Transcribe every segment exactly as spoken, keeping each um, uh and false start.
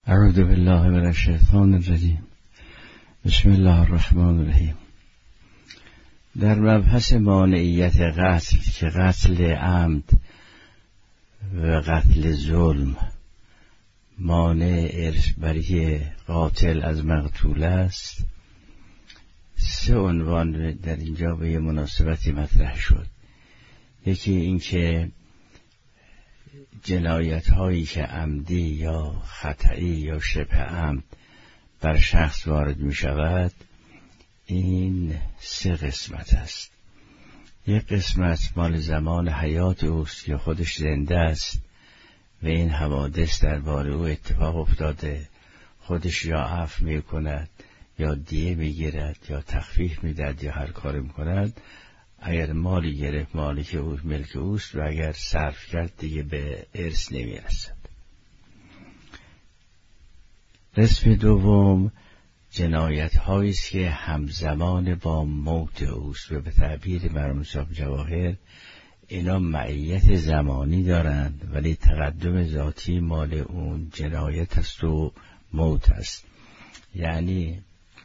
اعوذ بالله من الشیطان الرجیم. بسم الله الرحمن الرحیم. در مبحث مانعیت قتل که قتل عمد و قتل ظلم مانع ارث برای قاتل از مقتول است، سه عنوان در اینجا به یه مناسبتی مطرح شد. یکی این که جنایت هایی که عمدی یا خطئی یا شبه عمد بر شخص وارد می شود، این سه قسمت است. یک قسمت مال زمان حیات اوست که خودش زنده است و این حوادث درباره او اتفاق افتاده، خودش یا عفو می کند یا دیه می گیرد یا تخفیف می دهد یا هر کاری می کند. اگر مالی گرفت مالی که او ملک اوست و اگر صرف کرد دیگه به ارث نمی رسد. قسم دوم جنایت هایی است که همزمان با موت اوست و به تعبیر مرحوم صاحب جواهر اینا معیت زمانی دارند ولی تقدم ذاتی مال اون جنایت است و موت است. یعنی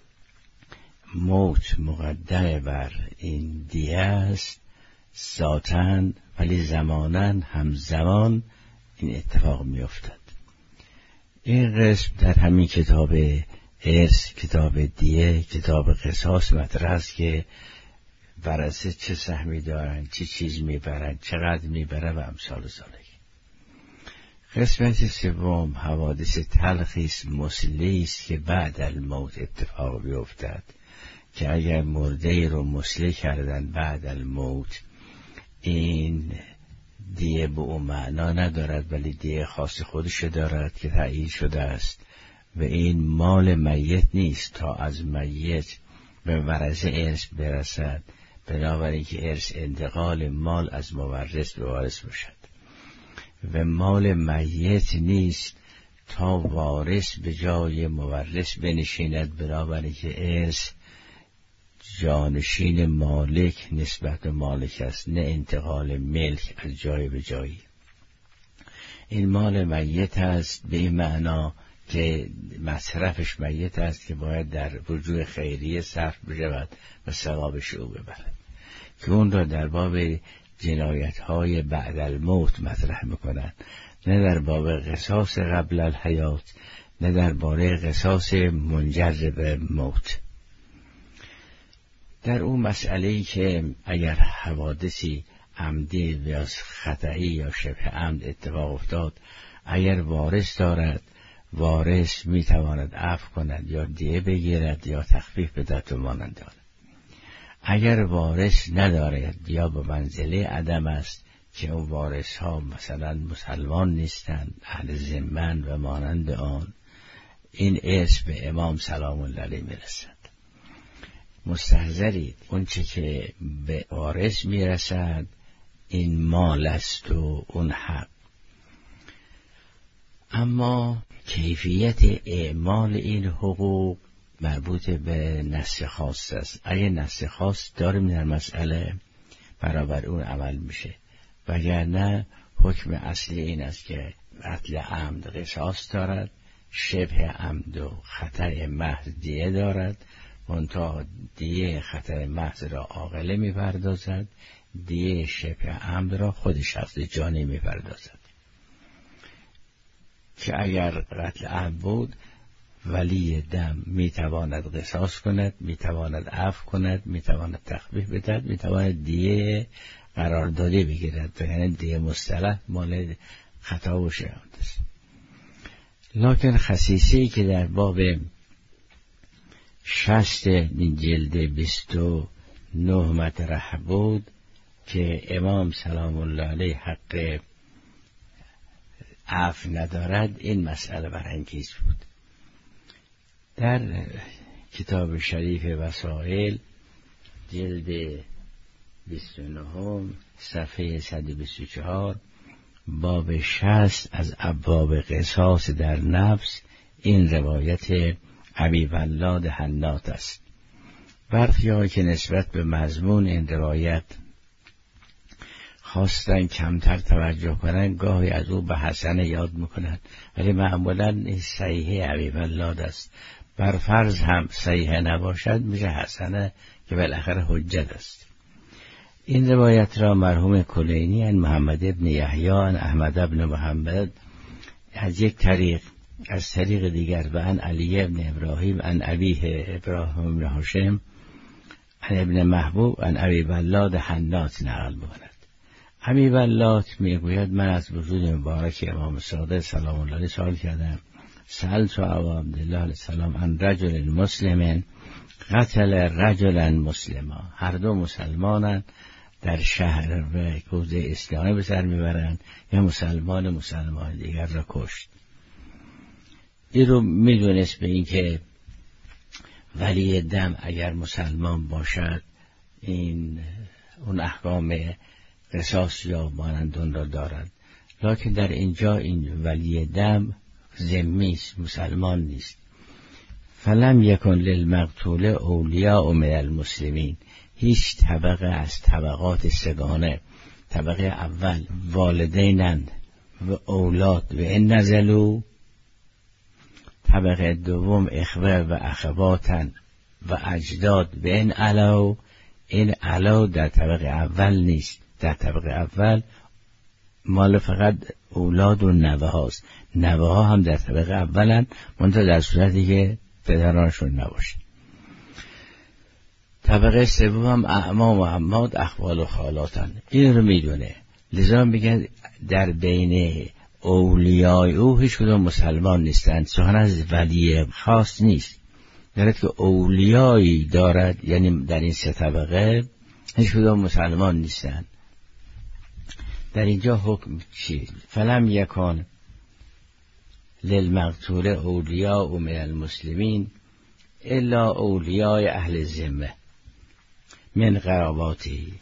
موت مقدم بر این دیه است ذاتاً، ولی زماناً همزمان این اتفاق می افتد. این قسم در همین کتاب ارث، کتاب دیه، کتاب قصاص مطرح است که ورثه چه سهمی دارن، چه چیز میبرن، چقدر میبرن و امثال ذالک. قسمت سوم حوادث تلخی است، مسلی است که بعد الموت اتفاق بیفتد، که اگر مرده رو مسله کردن بعد الموت این دیه به اون معنا ندارد ولی دیه خاص خودش دارد که تعیین شده است و این مال میت نیست تا از میت به ورثه ارث برسد، بنابراین که ارث انتقال مال از مورث به وارث باشد و مال میت نیست تا وارث به جای مورث بنشیند، بنابراین که ارث جانشین مالک نسبت به مالک است، نه انتقال ملک از جای به جایی. این مال میت است به این معنا که مصرفش میت است که باید در وجوه خیریه صرف بشود و ثوابش او ببرد، که اون را در باب جنایت های بعد الموت مطرح میکنند، نه در باب قصاص قبل الحیات، نه در باب قصاص منجر به موت. در اون مسئله‌ای که اگر حوادثی عمدی یا خطئی یا شبه عمد اتفاق افتاد، اگر وارث دارد وارث میتواند عفو کند یا دیه بگیرد یا تخفیف بدهد و مانند آن. اگر وارث ندارد یا به منزله عدم است که اون وارث ها مثلا مسلمان نیستند، اهل ذمه و مانند آن، این ارث به امام سلام الله علیه میرسد. مستحضرید اون چه که به وارث میرسد این مال است و اون حق. اما کیفیت اعمال این حقوق مربوط به نص خاص است. اگه نص خاص داریم در مسئله برابر اون عمل میشه، وگرنه حکم اصلی این است که قتل عمد قصاص دارد، شبه عمد و خطأ محض دیه دارد، منتها دیه خطأ محض را عاقله میپردازد، دیه شبه عمد را خود شخص جانی میپردازد. که اگر قتل عمد بود ولی دم میتواند قصاص کند، میتواند عفو کند، میتواند تخفیف بدهد، میتواند دیه قراردادی بگیرد، یعنی دیه مصطلح مال خطا و شهادت است. لکن خصیصه‌ای که در باب شصت من جلد بیست و نه مطرح بود که امام سلام الله علیه حق عفو ندارد، این مسئله برانگیز بود. در کتاب شریف وسائل جلد بیست و نه صفحه صد و بیست و چهار باب شصت از ابواب قصاص در نفس این روایت ابی ولاد حنات است. برخی‌ها که نسبت به مضمون این روایت خواستن کمتر توجه کنن گاهی از او به حسنه یاد میکنن، ولی معمولا صحیح ابی بلاد است. بر فرض هم صحیح نباشد میشه حسنه که بالاخره حجت است. این روایت را مرحوم کلینی ان محمد ابن یحیی ان احمد ابن محمد از یک طریق، از طریق دیگر و ان علی ابن ابراهیم ان ابیه ابراهیم بن هاشم ان ابن محبوب ان ابی بلاد حنات نقل می‌کند. ابی بلاد میگوید من از وجود مبارک امام صادق سلام الله علیه سوال کردم، سألت ابا عبدالله علیه السلام عن رجل مسلم قتل رجلا مسلما. هر دو مسلمانان در شهر و کوزه اسلامی به سر میبرند یا مسلمان مسلمان دیگر را کشت. این رو میدونست به این که ولی دم اگر مسلمان باشد این اون احکام قصاص یا مانند اون را دارد، لکن در اینجا این ولی دم ذمی است، مسلمان نیست. فلم یکن للمقتول اولیاء من المسلمین، هیچ طبقه از طبقات سگانه، طبقه اول والدینند و اولاد و این نزلو، طبقه دوم اخوه و اخواتن و اجداد و این علاو. این علاو در طبقه اول نیست، در طبقه اول مال فقط اولاد و نوه هاست، نوه ها هم در طبقه اولن منتها در صورتی که پدرانشون نباشه. طبقه سوم هم اعمام و عمات اخوال و خالاتن. این رو میدونه، لذا میگن در بین اولیای او هیچ کدوم مسلمان نیستند. سخن از ولی خاص نیست، دارد که اولیایی دارد، یعنی در این سه طبقه هیچ کدوم مسلمان نیستند. در اینجا حکم چی؟ فلم یکن للمقتول اولیاء من المسلمین الا اولیای اهل ذمه من قراباتی.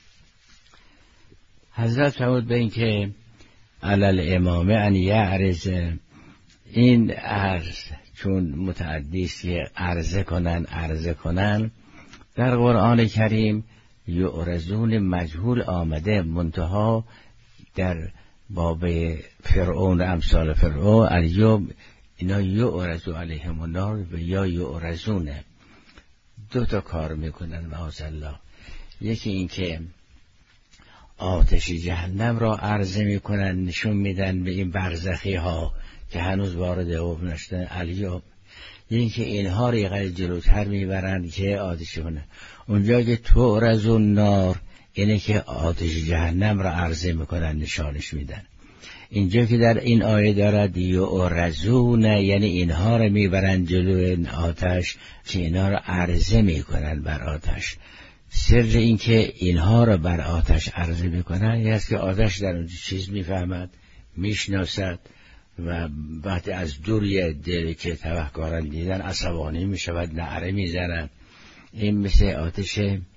حضرت فرمود به این که علی امامه ان یعرض، این عرض چون متعدی است که عرضه کنن عرضه کنن، در قرآن کریم یعرضون مجهول آمده، منتها در باب فرعون و امثال فرعون الیوم اینا یعرض علیهم النار و یا یعرضونه، دو تا کار میکنن معاذالله. یکی این که آتش جهنم را عرضه میکنن، نشون میدن به این برزخی ها که هنوز وارد او نشدن الیوم. این که اینها رو یقدر جلوتر میبرن که آتش کنه. اونجا که تعرض النار اینه که آتش جهنم را عرضه میکنن، نشانش میدن. اینجا که در این آیه دارد یعرضون، یعنی اینها را میبرن جلو آتش که اینها را عرضه میکنن بر آتش. سر این که اینها را بر آتش عرضه میکنن یه است که آتش در اونجا چیز میفهمد، میشناسد و بعد از دوری دل که تبهکاران دیدن عصبانی میشود، نعره میزنن. این مثل آتش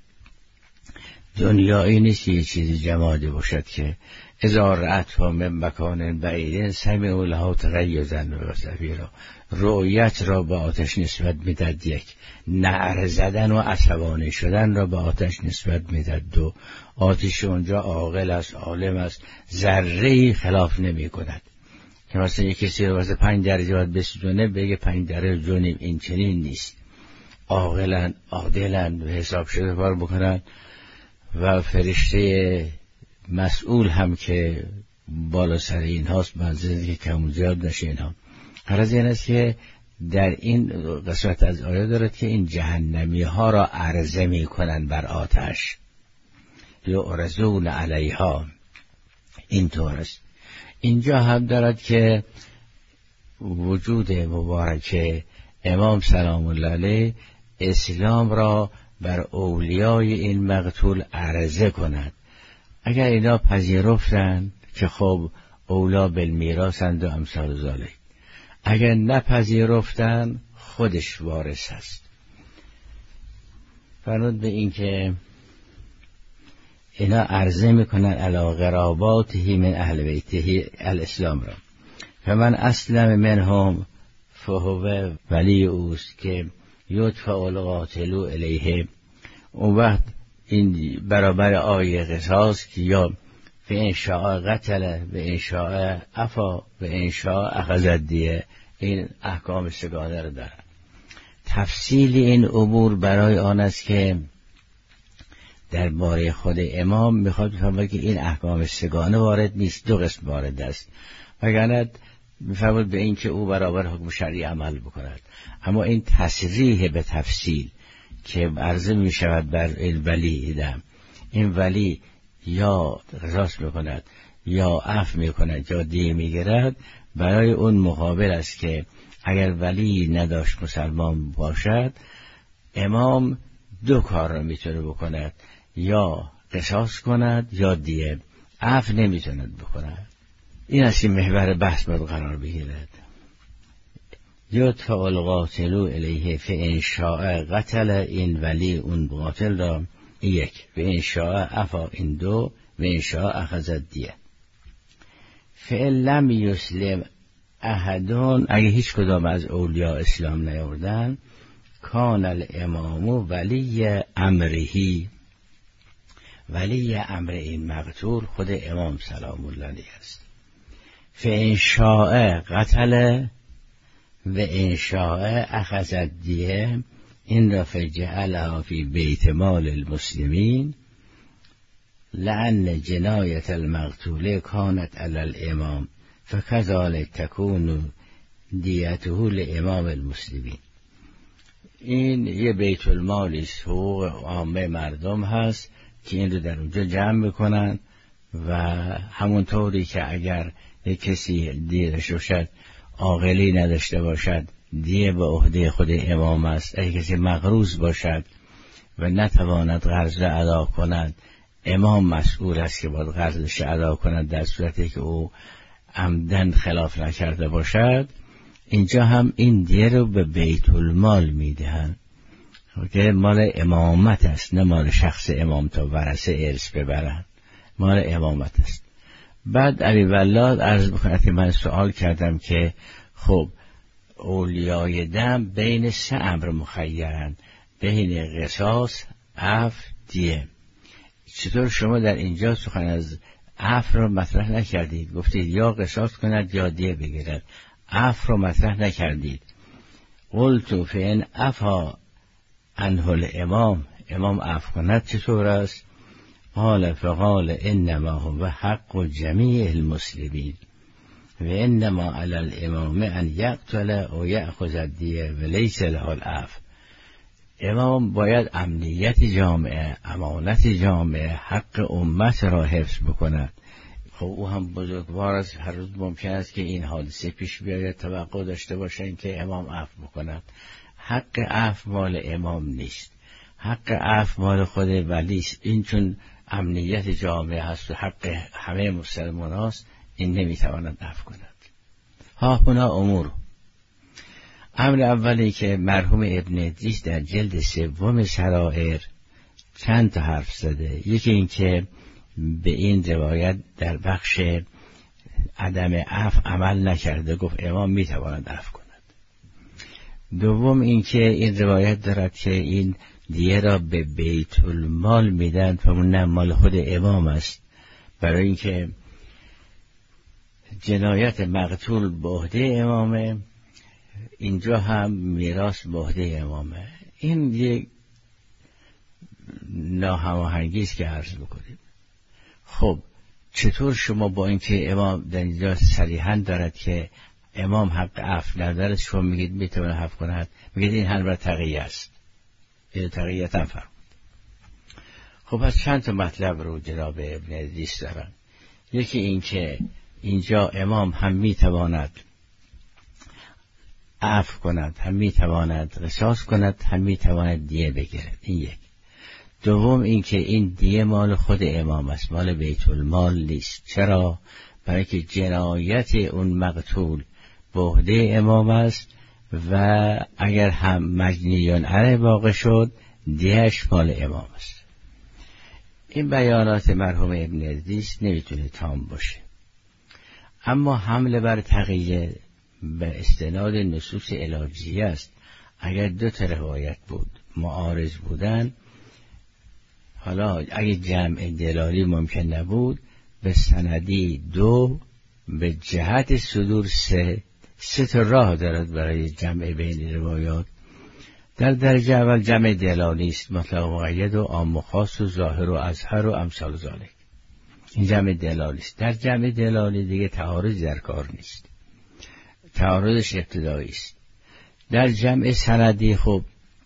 دنیایی نیست، یه چیزی جمادی باشد که اذا رأتها من مکان بعید سمعوا لها تغیظا و زفیرا. رؤیت را به آتش نسبت میداد یک، نعره زدن و عصبانی شدن را به آتش نسبت میداد دو. آتش اونجا عاقل است، عالم است، ذره‌ای خلاف نمی کند. که مثلا یک کسی رو واسه پنج درجه باید بسیدونه بگه پنج درجه جونیم، این چنین نیست. عاقلن، عادلن و حساب شده کار بکنن. و فرشته مسئول هم که بالا سر این هاست منظره که کم و زیاد نشه اینها. غرض این است که در این قسمت از آیه دارد که این جهنمی ها را عرضه می کنن بر آتش، یعرضون علیها. این طور است. اینجا هم دارد که وجود مبارک امام سلام الله علیه اسلام را بر اولیای این مقتول عرضه کند. اگر اینا پذیرفتند که خب اولا بالمیراثند و امثال ذالک، اگر نپذیرفتند خودش وارث هست. فرمود به این که اینا عرضه میکنن علی قراباته من اهل بیته الاسلام را، فمن اسلم منهم فهو ولی اوست که یدفع القاتل الیه. اون وقت این برابر آیه قصاص که یا به انشاء قتل، به انشاء عفا، به انشاء اخذ الدیه، این احکام سگانه رو دارن. تفصیل این امور برای آن است که درباره خود امام میخواد بفهمه که این احکام سگانه وارد نیست، دو قسم وارد است، وگرنه میفرمود به این که او برابر حکم شرعی عمل بکند. اما این تصریح به تفصیل که عرضه میشود بر ولی ایدم، این ولی یا قصاص میکند یا عفو میکند یا دیه میگیرد، برای اون مقابل است که اگر ولی نداشت مسلمان باشد، امام دو کار را میتونه بکند، یا قصاص کند یا دیه، عفو نمیتوند بکند. این است که محور بحث باید قرار بگیرد. یدفع القاتل الیه فان شاء قتل، این ولی اون قاتل را یک، به ان شاء عفا این دو، به ان شاء اخذ الدیه. فان لم یسلم احدون، اگه هیچ کدام از اولیاء اسلام نیاوردن، کان الامام ولی امرهی، ولی امر این مقتول خود امام سلام الله علیه است. فان شاء قتل و ان شاء اخذ الدیه، این را فجعلها فی بیت مال المسلمین، لأن جنایت المقتول کانت علی الامام فکذالک تکون دیته لامام المسلمین. این یه بیت المالی است، حقوق عامه مردم هست که این رو در اونجا جمع میکنن و همونطوری که اگر یک کسی دیه داشته باشد عاقلی نداشته باشد، دیه به عهده خود امام است. اگر کسی مغروض باشد و نتواند قرض را ادا کند، امام مسئول است که باید قرضش ادا کند، در صورتی که او عمدن خلاف نکرده باشد. اینجا هم این دیه رو به بیت المال میدهند که مال امامت است، نه مال شخص امام تا ورثه ارث ببرند، مال امامت است. بعد علی ولاد عرض بکنه که من سوال کردم که خب اولیای دم بین سه امر مخیرند، بین قصاص، عفو، دیه. چطور شما در اینجا سخن از عفو را مطرح نکردید؟ گفتید یا قصاص کند یا دیه بگیرد، عفو را مطرح نکردید. قلت فإن عفا عنه الامام، امام عفو کند چطور است؟ قال فقال انما هو حق جمیع المسلمین و انما علی الامام ان یقتل او یأخذ الدیه و لیس له العفو. امام باید امنیت جامعه، امانت جامعه، حق امت را حفظ بکند. خب او هم بزرگوار است، هر روز ممکن است که این حادثه پیش بیاید، توقع داشته باشند که امام عفو بکند. حق عفو مال امام نیست، حق عفو مال خود ولی است. این چون امنیت جامعه هست و حق همه مسلمان هست، این نمیتواند عفو کند. ها هنا امور. امر اولی که مرحوم ابن ادریس در جلد سوم شرائر چند تا حرف زده. یکی این که به این روایت در بخش عدم عفو عمل نکرده، گفت امام میتواند عفو کند. دوم این که این روایت دارد که این دیه را به بیت المال میدن و اون نه مال خود امام است، برای اینکه جنایت مقتول به عهده امامه، اینجا هم میراث به عهده امامه. این یک ناهماهنگی است که عرض بکنیم. خب چطور شما با اینکه امام در اینجا صریحاً دارد که امام حق عفو ندارد، شما میگید میتونه عفو کند؟ میگید این همراه تقیه است. این تقییت هم فرمود. خب پس چند تا مطلب رو جناب ابن ادریس دارن. یکی این که اینجا امام هم میتواند عفو کند، هم میتواند قصاص کند، هم میتواند دیه بگیرد. این یک. دوم این که این دیه مال خود امام است، مال بیت المال نیست. چرا؟ برای که جنایت اون مقتول به عهده امام است و اگر هم مجنیان علیه واقع شد، دیهش مال امام است. این بیانات مرحوم ابن ادریس نمیتونه تام باشه، اما حمله بر تقیه به استناد نصوص الهیه است. اگر دو تا روایت بود معارض بودن، حالا اگه جمع دلالی ممکن نبود، به سندی دو، به جهت صدور سه. سه تا راه دارد برای جمع بین روایات. در درجه اول جمع دلالی است، مطلق و مقید و عام و خاص و ظاهر و اظهر و امثال ذالک. این جمع دلالی است. در جمع دلالی دیگه تعارض در کار نیست، تعارضش ابتدایی است. در جمع سندی خب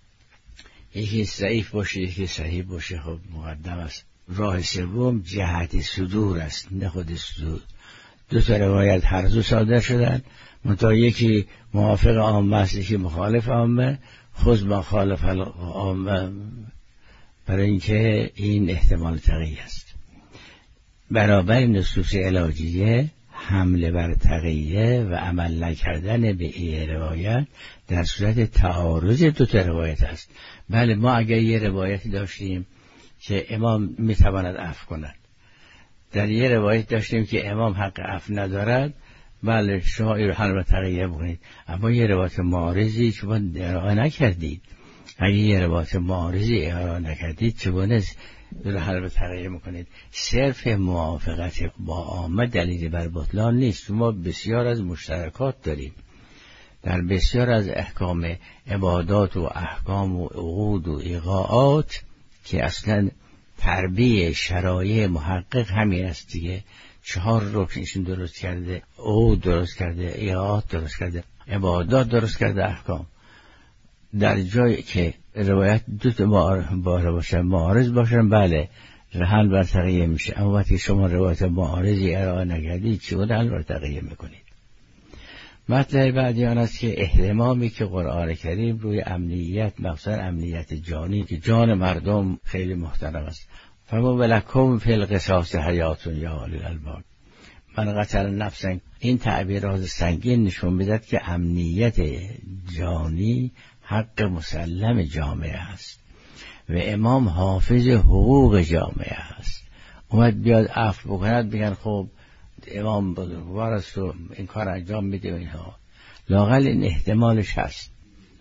یکی ضعیف باشه یکی صحیح باشه، خب مقدم است. راه سوم جهت صدور است، نه خود صدور. دو تا روایت هر دو صادر شدن، منتها یکی موافق عامه است یکی مخالف عامه. خود مخالف عامه برای اینکه این احتمال تقیه است. برابر نصوص علاجیه حمله بر تقیه و عمل نکردن به این روایت در صورت تعارض دو تا روایت است. بله، ما اگر یه روایتی داشتیم که امام میتواند عفو کند، در یه روایت داشتیم که امام حق عفو ندارد، بله شما این رو حل و تقیه بکنید. اما یه روایت معارضی شما ارائه نکردید، اگه یه روایت معارضی ارائه نکردید چگونه این رو حل و تقیه میکنید؟ صرف موافقت با عامه دلیل بر بطلان نیست. ما بسیار از مشترکات داریم در بسیار از احکام عبادات و احکام و عقود و ایقاعات که اصلا تربیه شرایع محقق همین است دیگه. چهار رکنشون درست کرده، عقود درست کرده، ایقاعات درست کرده، عبادات درست کرده، احکام. در جایی که روایت دو تا باره باشن معارض باشن، بله حل بر تقیه میشه. اما وقتی شما روایت معارضی ارائه نکردید چگونه حل بر تقیه میکنید؟ مطلب بعدی آن است که اهتمامی که قرآن کریم روی امنیت، مخصوصا امنیت جانی که جان مردم خیلی محترم است. فما ولکم فی القصاص حیاتون یا اولی الالباب، من قتل نفسا. این تعبیرات سنگین نشون میدهد که امنیت جانی حق مسلم جامعه است و امام حافظ حقوق جامعه است. اومد بیاد عفو بکند بگن خب امام بزرگوار است و این کار انجام میده و اینها. لااقل این احتمالش هست.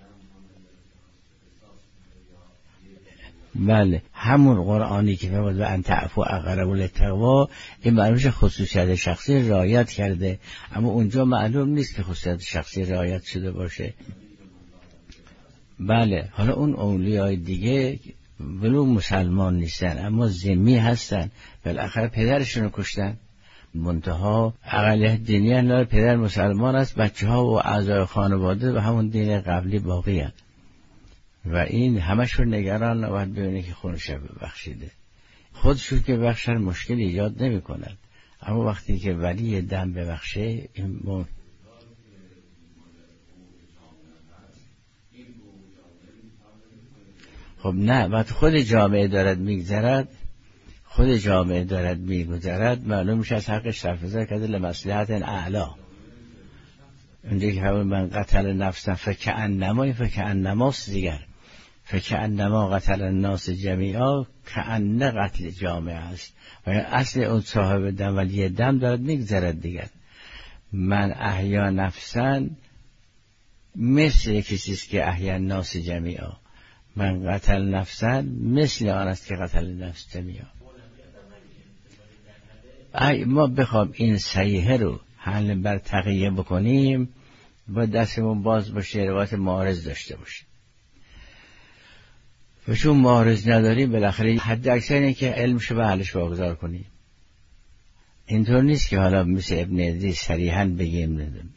بله، همون قرآنی که فرمود و انت عفو اقرب للتقوی، این معلومش خصوصیت شخصی رعایت کرده، اما اونجا معلوم نیست که خصوصیت شخصی رعایت شده باشه. بله، حالا اون اولیای دیگه ولو مسلمان نیستن اما ذمی هستن، بالاخره پدرشون رو کشتن. منتها اقلیت دینی هستن، پدر مسلمان است، بچه ها و اعضای خانواده و همون دین قبلی باقی هستن و این همشون نگران نباید ببینه که خونش ببخشیده. خودشون که ببخشن مشکل ایجاد نمی کنن، اما وقتی که ولی دم ببخشه این مون... خب نه، وقتی خود جامعه دارد میگذرد خود جامعه دارد میگذرد معلوم میشه از حقش تفضل کرده لمصلحت اعلا. اونجا که همون من قتل نفسا فکأنما فکأنماست دیگر، فکأنما قتل الناس جمیعا، کأن قتل جامعه است و اصل اون صاحب دم ولی دم دارد میگذرد دیگر. من احیا نفسا مثل کسیست که احیا الناس جمیعا، من قتل نفسا مثل آن است که قتل نفس جمیعا. ما بخوام این صحیحه رو حل بر تقیه بکنیم با دستمون باز باشه، روایت معارض داشته باشه و چون معارض نداریم بالاخره حد اکثر اینه که علمشو به حلش واگذار کنیم. اینطور نیست که حالا مثل ابن ادریس صریحاً بگیم نداریم.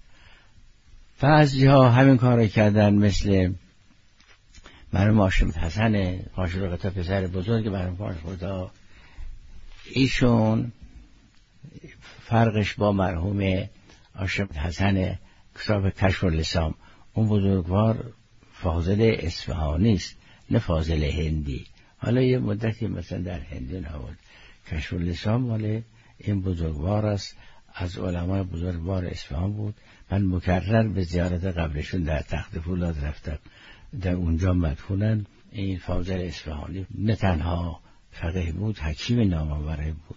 بعضی ها همین کار رو کردن، مثل مرحوم هاشم حسن قاشق‌طا، پسر بزرگ مرحوم قاشق‌طا. ایشون فرقش با مرحوم هاشم حسن کتاب کشف اللسان، اون بزرگوار فاضل اصفهانی است نه فاضل هندی. حالا یه مدتی مثلا در هندی نبود. کشف اللسان مال این بزرگوار است، از علمای بزرگوار اصفهان بود. من مکرر به زیارت قبرشون در تخت فولاد رفتم، در اونجا مدفونن. این فاضل اصفهانی نه تنها فقیه بود، حکیم نامآور بود.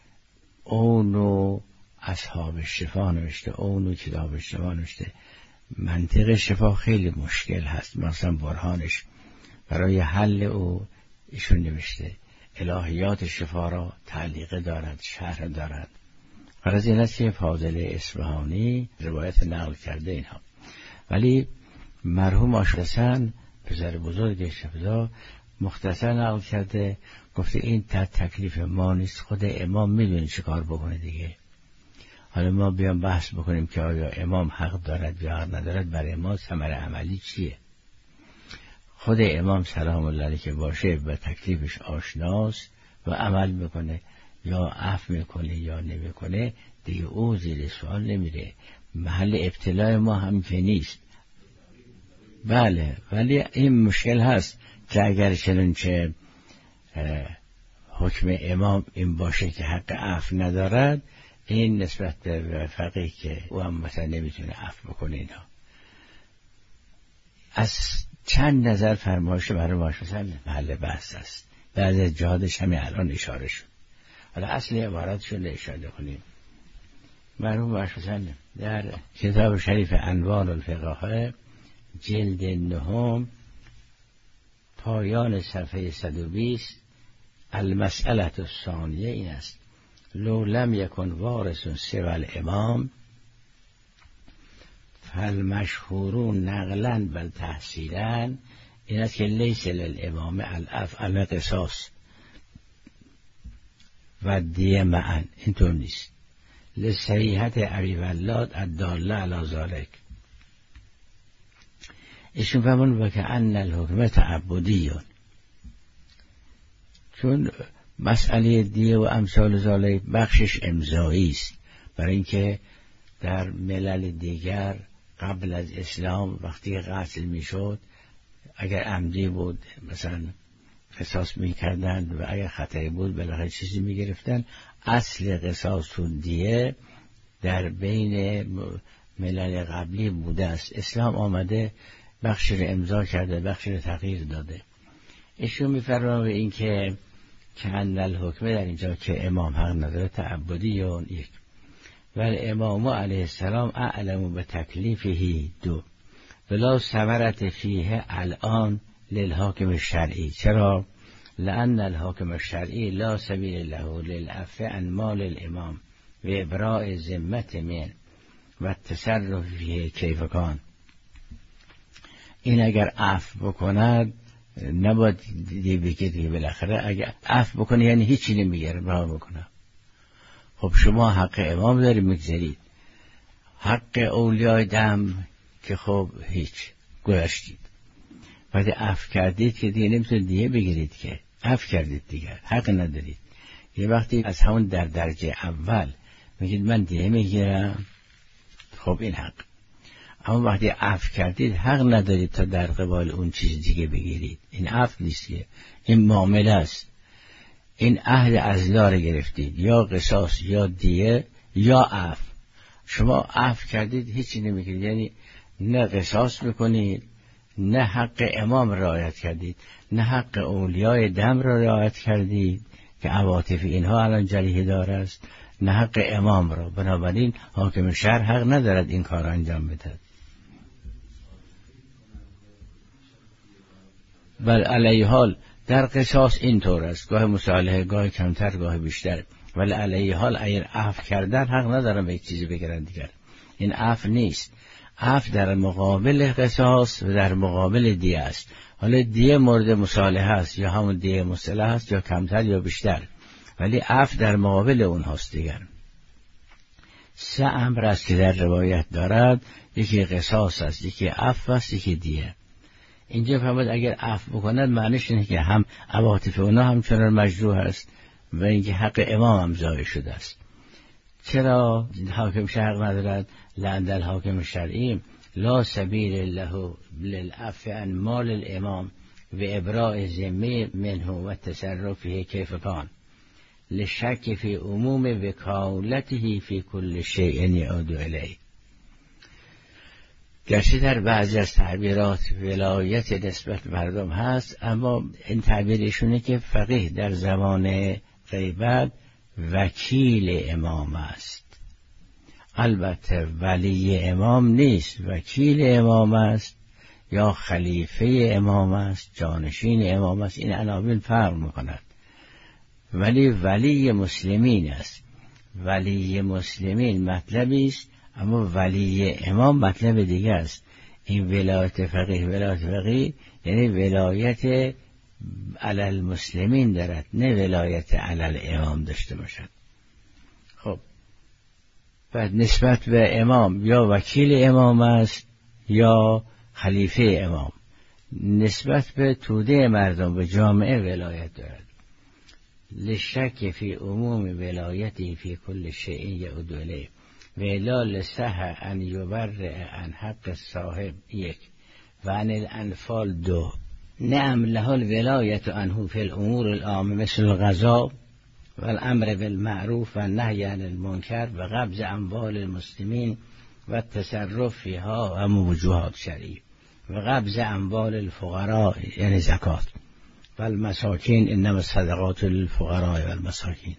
اونو اصحاب شفا نوشته، اونو کتاب شفا نوشته. منطق شفا خیلی مشکل هست، مثلا برهانش برای حل او ایشون نوشته. الهیات شفا را تعلیق دارد، شرح دارد. غرض این است که فاضل اصفهانی روایت نقل کرده اینها. ولی مرحوم آشرسن پسر بزرگ شفدا مختصر نقل کرده، گفته این تکلیف ما نیست، خود امام میدونه چه کار بکنه دیگه. حالا ما بیام بحث بکنیم که آیا امام حق دارد یا حق ندارد، برای ما ثمره عملی چیه؟ خود امام سلام الله علیه که باشه و تکلیفش آشناست و عمل میکنه، یا عفو میکنه یا نمیکنه، دیگه او زیر سوال نمیره. محل ابتلاع ما هم که نیست. بله، ولی این مشکل هست که اگر چنانچه حکم امام این باشه که حق عفو ندارد، این نسبت به فقیه که او هم مثلا نمیتونه عفو بکنه اینا. از چند نظر فرمایش برای باش مثلا محل بحث است. بعضی از جهادش همین الان اشاره شد. حالا اصل عبارتشون رو اشاره کنیم. مرحوم باش مثلا در کتاب شریف انوار الفقهاء جلد نهم پایان صفحه صد و بیست المسئله الثانیه این است: لو لم یکن وارث سوی الامام فالمشهورون نقلا بل تحصیلا. این است که لیس للامام الافعل قصاص و دیه معن، اینطور نیست. لصحیحت ابی ولاد الداله علی ذلک. ایشون فرمون و که ان الحکم تعبدیون، چون مسئله دیه و امثال ذالک بخشش امضایی است، برای اینکه در ملل دیگر قبل از اسلام وقتی قتل میشد اگر عمدی بود مثلا قصاص میکردند و اگر خطری بود بالاخره چیزی میگرفتن. اصل قصاص و دیه در بین ملل قبلی بوده است. اسلام آمده بخشی رو امضا کرده، بخشی رو تغییر داده. ایشون میفرمایند به این که که ان الحکم در اینجا که امام حق نداره تعبدی یا یک، ولی امام علیه السلام اعلم به تکلیفهی دو بلا ثمرت فیه الان للحاکم الشرعی. چرا؟ لأن الحاکم الشرعی لا سبیل له للعفو عن مال الامام و ابراء ذمت من و تصرف فیه کیف کان. این اگر عفو بکند نباید دیگه بگه دیگه بالاخره اگر عفو بکنه یعنی هیچی نمیگره رها بکنه. خب شما حق امام داری میگذارید، حق اولیای دم که خب هیچ گذشتید، بعد عفو کردید که دیگه نمیتونید دیگه بگیرید، که عفو کردید دیگه حق ندارید. یه وقتی از همون در درجه اول میگید من دیگه میگیرم، خب این حق. اما وقتی عفو کردید حق ندارید تا در قبال اون چیز دیگه بگیرید. این عفو نیست، که این معامله است. این عهد ازلا رو گرفتید، یا قصاص یا دیه یا عفو. شما عفو کردید هیچی نمیگیرید، یعنی نه قصاص میکنید، نه حق امام رعایت کردید، نه حق اولیای دم را رعایت کردید که عواطف اینها الان جریحه دار است، نه حق امام را. بنابراین حاکم شهر حق ندارد این کار انجام بده. بل علیه حال در قصاص این طور است، گاه مصالحه، گاه کمتر، گاه بیشتر. ولی علیه حال اگر عفو کردن حق ندارن به یک چیزی بگیرن دیگر. این عفو نیست. عفو در مقابل قصاص و در مقابل دیه است. حالا دیه مورد مصالحه است، یا همون دیه مصالحه است، یا کمتر یا بیشتر، ولی عفو در مقابل اونهاست دیگر. سه امر است که در روایت دارد، یکی قصاص است، یکی عفو است، یکی دیه. اینجا فهمید اگر عفو بکند معنیش اینه که هم عواطف اونا همچنان مجروح است و اینکه حق امام هم ضایع شده است. چرا حاکم شرع ندارد؟ لأن الحاکم الشرعی لا سبیل له للعفو عن مال الامام و ابراء ذمه منه و تصرف فیه کیف کان لشک فی عموم وکالته فی کل شیء یعود الیه. گرچه در بعضی از تعبیرات ولایت نسبت مردم هست، اما این تعبیرشونه که فقیه در زمان غیبت وکیل امام است. البته ولی امام نیست، وکیل امام است یا خلیفه امام است، جانشین امام است. این عناوین فرق میکند. ولی ولی مسلمین است. ولی مسلمین مطلبی است، اما ولی امام مطلب دیگه است. این ولایت فقیه، ولایت فقیه یعنی ولایت علی المسلمین دارد، نه ولایت علی الامام داشته باشد. خب بعد نسبت به امام یا وکیل امام است یا خلیفه امام. نسبت به توده مردم و جامعه ولایت دارد. لشک فی عموم ولایتی فی کل شیء یعود الیه و الا لصح ان یبرئ عن حق صاحب یک و عن الانفال دو. نعم له الولایت عنه فی الامور العامه مثل القضاء و الامر بالمعروف و النهی عن المنکر و قبض اموال المسلمین و التصرف فیها و موجوهات شرعی و قبض اموال الفقراء یعنی زکات و المساکین انما الصدقات للفقراء و المساکین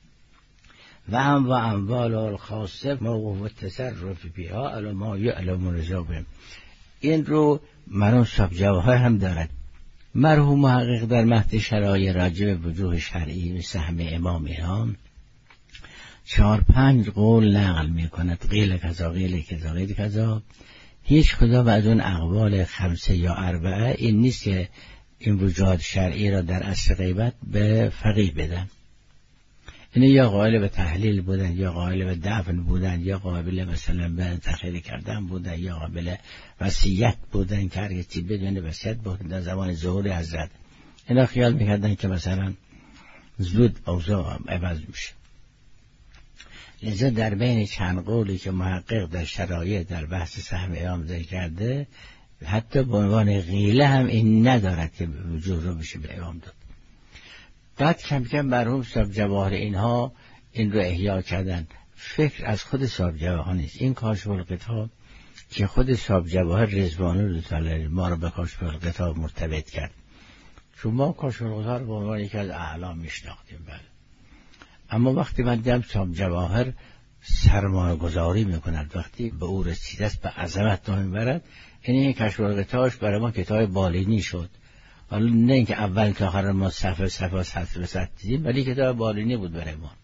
و هم و اموال الخاصه موقوف التصرف فیها علی ما یعلم رضا. این رو مرحوم صاحب جواهر هم دارد. مرحوم محقق در متن شرایع راجع به وجوه شرعی و سهم امام ایران چهار پنج قول نقل می کند. قیل کذا قیل کذا قیل کذا. هیچ کدام از اون اقوال خمسه یا اربعه این نیست که این وجوهات شرعی را در اصل غیبت به فقیه بدن. این یا قائل به تحلیل بودن، یا قائل به دفن بودن، یا قابل مثلا به تخییر کردن بودن، یا قابل وصیت بودن که هر کسی بدون وصیت بودن در زمان ظهور حضرت. اینا خیال میکردن که مثلا زود اوضاع عوض میشه. لذا در بین چند قولی که محقق در شرایع در بحث سهم امام ذکر کرده، حتی به عنوان قیله هم این ندارد که وجود رو بشه به امام داد. بعد کم کم مرحوم صاحب جواهر اینها این رو احیا کردن. فکر از خود صاحب جواهر نیست. این کاشف الغطا که خود صاحب جواهر رضوان الله تعالی ما رو به کاشف الغطا مرتبط کرد. چون ما کاشف الغطا رو به عنوان یکی از اعلام میشناختیم، بله. اما وقتی من دیدم صاحب جواهر سرمایه گذاری میکند، وقتی به او رسیده است به عظمت نام میبرد، این کاشف الغطاش برای ما کتاب بالینی شد. حالا نه اینکه اول تا آخر ما صفحه صفحه سطر به سطر دیدیم، ولی کتاب بالینی بود برای ما.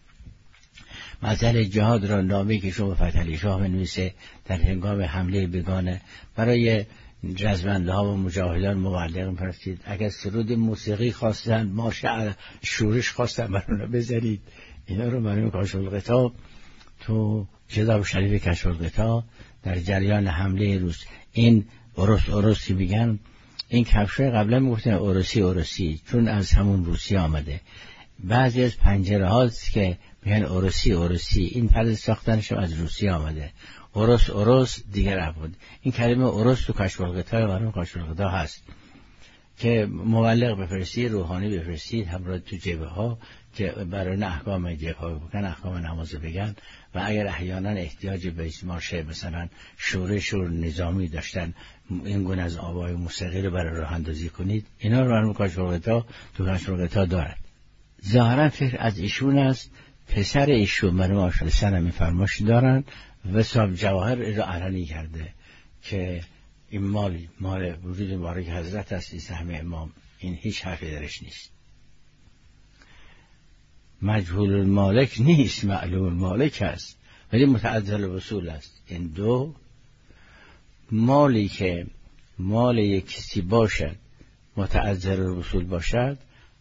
مسئله جهاد را نامی که شما فتحعلی شاه منویسه در هنگام حمله بیگانه برای رزمنده ها و مجاهدان مبلغ فرستید. اگر سرود موسیقی خواستن، مارش شورش خواستن، برای بذارید. اینا رو مرحوم کاشف الغطا تو کتاب شریف کاشف الغطا در جریان حمله روس، این اروس اروسی میگن، این کفشای قبلا میگفتن اوروسی اوروسی چون از همون روسیه آمده. بعضی از پنجره هاست که میگن اوروسی اوروسی، این طرز ساختنش از روسیه آمده. اوروس اوروس دیگر بود. این کلمه اوروس تو کاشف الغطا مرحوم کاشف الغطا هست که مبلغ بفرستید، روحانی بفرستید همراه تو جبهه ها که برای احکام جبهه ها بگن، احکام نماز بگن، و اگر احیانا احتیاج به مارشه مثلا شورش و نظامی داشتن، این گونه از آوای موسیقی رو برای راه اندازی کنید. اینا رو مرحوم کاشف الغطا تو کاشف الغطا دارد. ظاهرا فکر از ایشون است. پسر ایشون مرحوم آشال سنم این فرمایش دارن و صاحب جواهر رو علنی کرده که این مال مال وجود مبارک حضرت است، این سهم امام. این هیچ حرفی درش نیست. مجهول المالک نیست، معلوم المالک است، ولی متعذر الوصول است. این دو مالی که مال یک کسی باشد، متعذر الوصول باشد،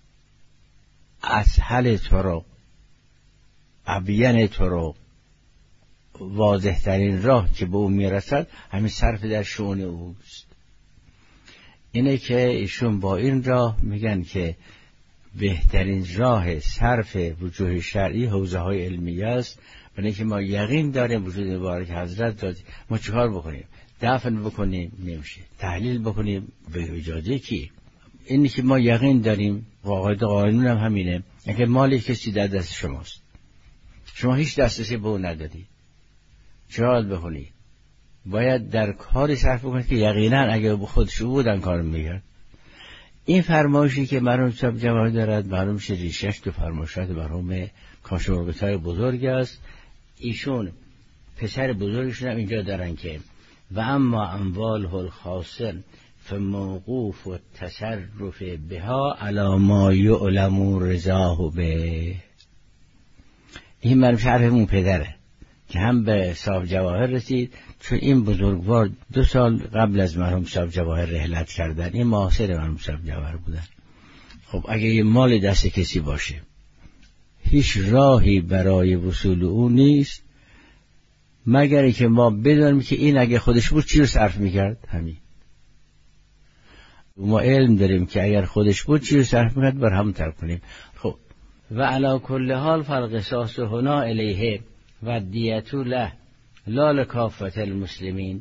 اسهل طرق، ابین طرق، واضح ترین راه که به او میرسد همین صرف در شؤون اوست. اینه که ایشون با این راه میگن که بهترین راه صرف وجوه شرعی حوزه های علمیه است. برای که ما یقین داریم وجود مبارک حضرت داد. ما چیکار بکنیم؟ دفن بکنیم نمیشه، تحلیل بکنیم به اجازه کی؟ اینی که ما یقین داریم، قاعده قانون هم همینه، اگه مالی کسی در دست شماست، شما هیچ دسترسی به اون نداری، چیکار بکنی؟ باید در کاری صرف بکنید که یقینا اگه به خودش بودن کار میگرد. این فرمایشی که مرحوم صاحب جواهر دارد، معلوم شه ریشش تو فرمایشات مرحوم کاشف الغطا بزرگ است. ایشون پسر بزرگشون هم اینجا دارن که و اما اموال الخاصه عطف موقوف و تصرف بها علی ما یعلم رضاه به. این مرم شرح اون پدره که هم به صاحب جواهر رسید، چون این بزرگوار دو سال قبل از مرحوم صاحب جواهر رحلت کردن، این معاصر مرحوم صاحب جواهر بودن. خب اگه یه مال دست کسی باشه هیچ راهی برای وصول اون نیست مگر که ما بدونیم که این اگه خودش بود چی رو صرف میکرد. همین ما علم داریم که اگر خودش بود چی رو صرف میکرد بر همون طرف کنیم. خب و علی کل حال فالقصاص هنا الیه و دیتو له لا لکافة المسلمین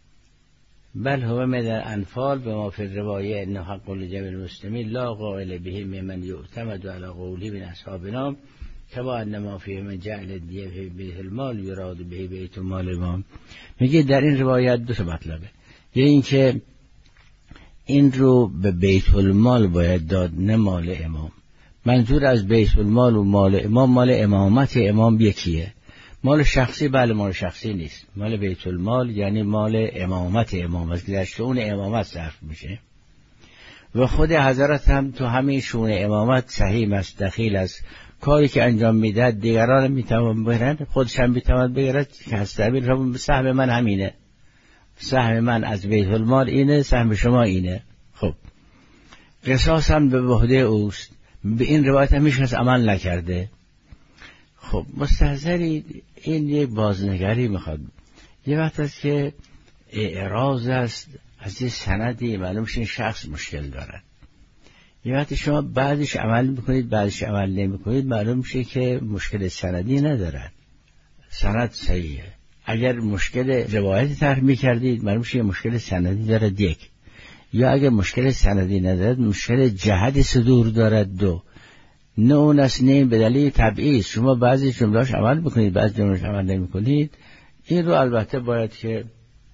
بل هو من الانفال به ما فی الروایه انه حق لجميع المسلمین لا قائل به ممن یعتمد علی قوله من اصحابنا کما ان ما فیه من جعل الدیه فی بیت المال یراد به بیت المال امام. میگه در این روایت دو تا مطلبه. یه این که این رو به بیت المال باید داد نه مال امام. منظور از بیت المال و مال امام مال امامت امام یکیه. مال شخصی بله مال شخصی نیست. مال بیت المال یعنی مال امامت امام است که در شؤون امامت صرف میشه و خود حضرت هم تو همین شؤون امامت سهیم است، دخیل است. کاری که انجام میده دیگران میتوان بگیرن، خودش هم میتوان بگیرد که هستم سهم من همینه، سهم من از بیت المال اینه، سهم شما اینه. خب قصاص هم به عهده اوست. به این روایت هم هیچ کس عمل نکرده. خب مستحضری این یک بازنگری میخواد. یه وقت است که اعراض است از یه سندی معلوم شه این شخص مشکل دارد. یه وقتی شما بعدش عمل میکنید بعدش عمل نمیکنید معلوم میشه که مشکل سندی ندارد، سند صحیحه. اگر مشکل روایتی طرح میکردید معلوم میشه مشکل سندی دارد یک، یا اگر مشکل سندی ندارد مشکل جهت صدور دارد دو. نه اون است نه به دلیل تبعیض شما بعضی جمله‌اش عمل میکنید بعضی جمله‌اش عمل نمیکنید. این رو البته باید که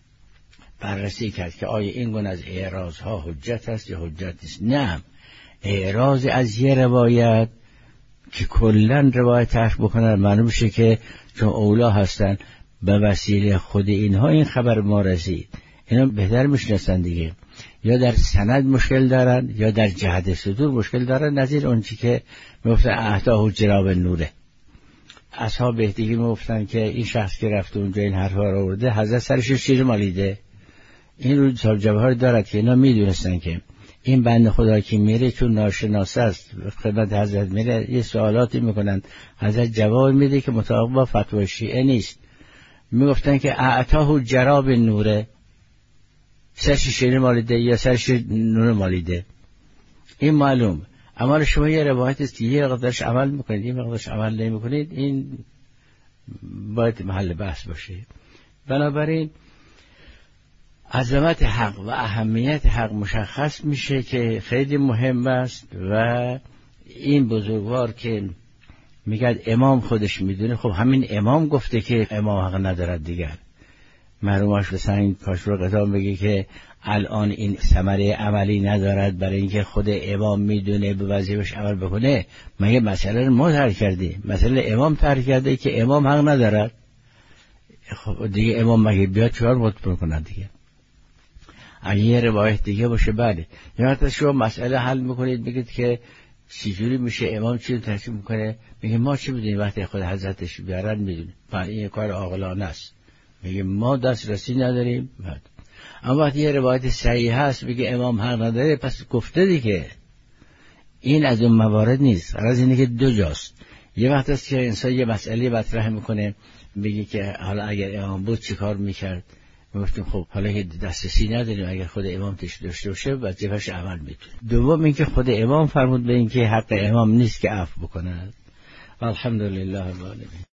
بررسی کرد که آیا این گونه از اعراض ها حجت است یا حجت نیست. نه، اعراض از یه روایت که کلن روایت طرح بکنن معلوم میشه که چون اولا هستن به وسیله خود اینها این خبر ما رسید، اینا بهتر میشناسن دیگه، یا در سند مشکل دارن یا در جهت صدور مشکل دارن. نظیر اون چی که میگفتن اهداه جناب نوره، اصحاب بهتگی میگفتن که این شخص که رفته اونجا این حرفا رو آورده حضرت سرش شیر مالیده. این رو صاحب جواهر دارد که اینا میدونستن که این بنده خدا که میره چون ناشناس است خدمت حضرت میره یه سوالاتی میکنن، حضرت جواب میده که مطابق با فتوای شیعه نیست. میگفتن که اعطاه جراب نوره، سرش شیر مالیده یا سرش نور مالیده. این معلوم. اما شما یه روایت است که یه مقدارش عمل میکنید یه مقدارش عمل نمیکنید، این باید محل بحث باشه. بنابراین عظمت حق و اهمیت حق مشخص میشه که خیلی مهم است و این بزرگوار که میگه امام خودش میدونه، خب همین امام گفته که امام حق ندارد دیگر. مرحومش به سنگ کاشور قطام بگه که الان این ثمره عملی ندارد برای اینکه خود امام میدونه به وظیفش عمل بکنه. مگه مسئله رو ما طرح کردیم؟ مسئله امام طرح کرده که امام حق ندارد. خب دیگه امام مگه بیاد چهار مطمئن کنه دیگه. اگه یه روایت دیگه باشه بله. یا حتی شما مسئله حل میکنید بگید که چجوری میشه امام چی رو تحصیل میکنه، میگه ما چی بدونیم وقتی خود حضرتش بیارن میدونیم. بله این کار عاقلانه است. میگه ما دسترسی نداریم. اما وقتی یه روایت صحیح هست میگه امام حق نداره، پس گفته دیگه. این از اون موارد نیست. غرض اینه که دو جاست. یه وقت است که انسان یه مسئله مطرح میکنه میگه که حالا اگر امام بود چی کار میکرد، میگفتیم خب حالا که دسترسی نداریم اگر خود امام تش داشته باشه وظیفه‌اش عمل میتونه. دوم اینکه خود امام فرمود به اینکه حق امام نیست که عفو بکنه. الحمدلله رب العالمین.